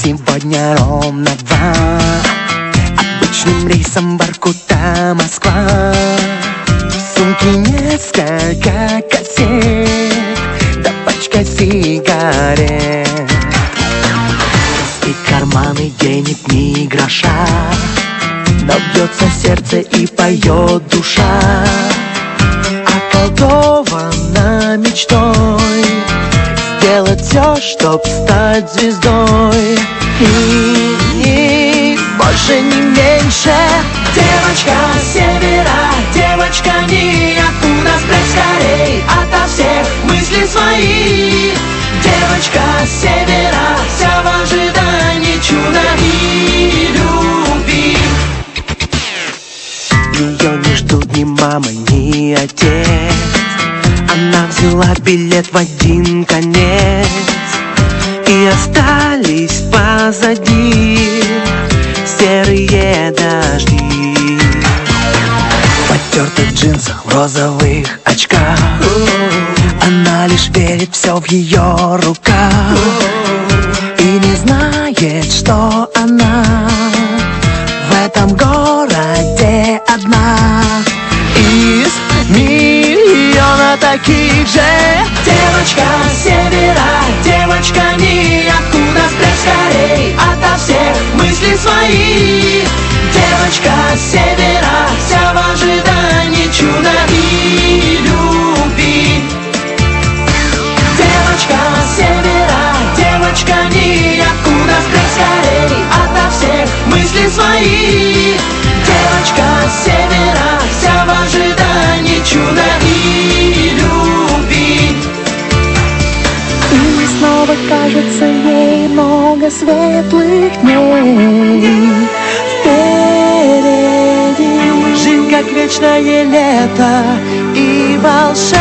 сегодня ровно 2. Обычным рейсом Воркута-Москва. В сумке несколько кассет, да пачка сигарет. Пустые карманы, денег ни гроша, но бьется сердце и поет душа. Околдована мечтой сделать все, чтоб стать звездой. И больше, не меньше. Девочка с севера, девочка ниоткуда, спрячь скорей ото всех мыслей свои. Девочка с севера, вся в ожидании чуда и любви. Ее не ждут ни мама, ни отец. Она взяла билет в один конец, и остались позади серые дожди. В потертых джинсах, в розовых очках, она лишь верит, все в ее руках, и не знает, что она в этом городе одна из миллиона таких же. Девочка с севера, девочка ниоткуда, спрячь скорей ото всех мыслей свои. Девочка с севера, вся в ожидании чуда и любви. Девочка с севера, девочка ниоткуда, спрячь скорей ото всех мыслей свои. Девочка с севера, вся в ожидании чуда и любви. И снова кажется ей много светлых дней впереди. Жизнь как вечное лето и волшебство.